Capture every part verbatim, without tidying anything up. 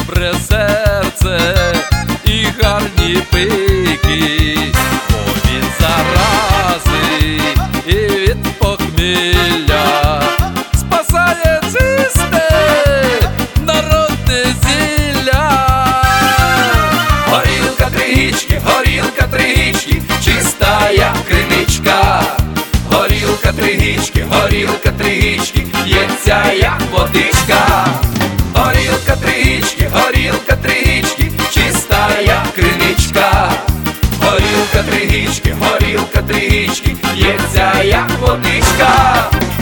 добре серце і гарні пики, бо він зарази і від похмілля спасає чисте народне зілля. Горілка тригічки, горілка тригічки, чиста як криничка. Горілка тригічки, горілка тригічки, п'ється як водичка. Горілка тригічки, горілка тригічки, чиста як криничка. Горілка тригічки, горілка тригічки, п'ється як водичка.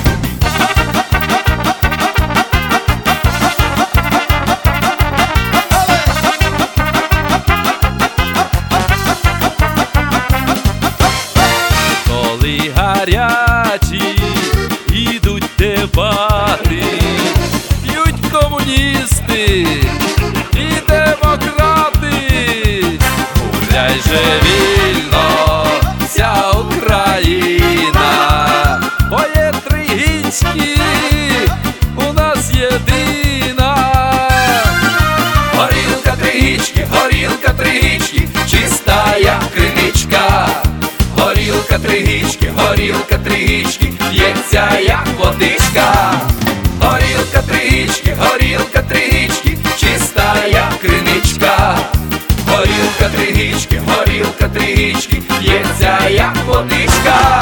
Коли гарячі ідуть дебати, п'ють комуністи і демократи. Гуляй же вільно вся Україна, бо є Тригічки, у нас єдина. Горілка тригічки, горілка тригічки, чиста як криничка. Горілка тригічки, горілка тригічки, п'ється як водичка. Горілка тригічки, горілка тригічки, чиста як криничка. Горілка тригічки, горілка тригічки, п'ється як водичка.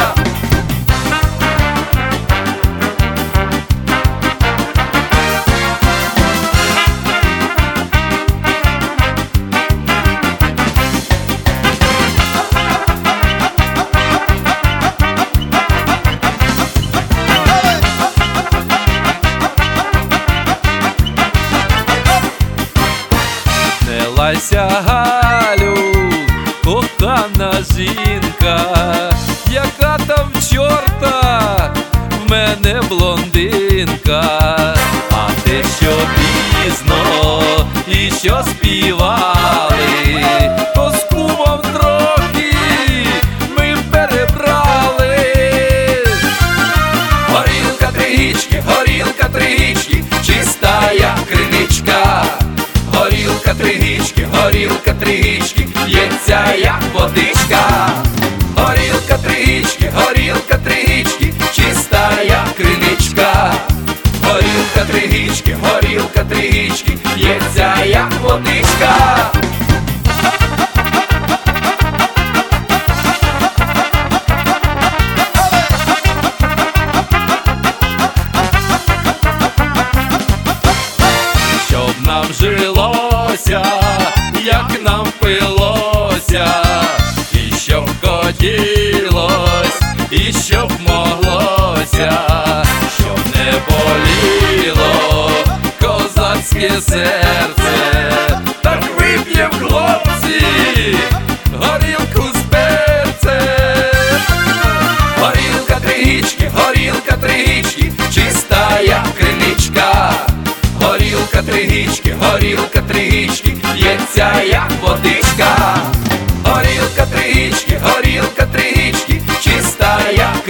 Не лайся, Галю, кохана жінка, яка там в чорта в мене блондинка. А те, що пізно і що співали, то з кумом трохи ми перебрали. Горілка тригічки, горілка тригічки, чиста як криничка. Горілка тригічки, горілка тригічки, п'ється як водичка. Горілка тригічки, горілка тригічки, чиста як криничка. Горілка тригічки, горілка тригічки, п'ється як водичка. Щоб нам жилося, як нам пилося, і щоб хотілось, і щоб моглося, щоб не боліло козацьке серце. Так вип'єм, хлопці, горілку з перцем. Горілка тригічки, горілка тригічки, чиста як криничка. Горілка тригічки, горілка тригічки, п'ється як водичка. Горілка тригічки, горілка тригічки, чиста як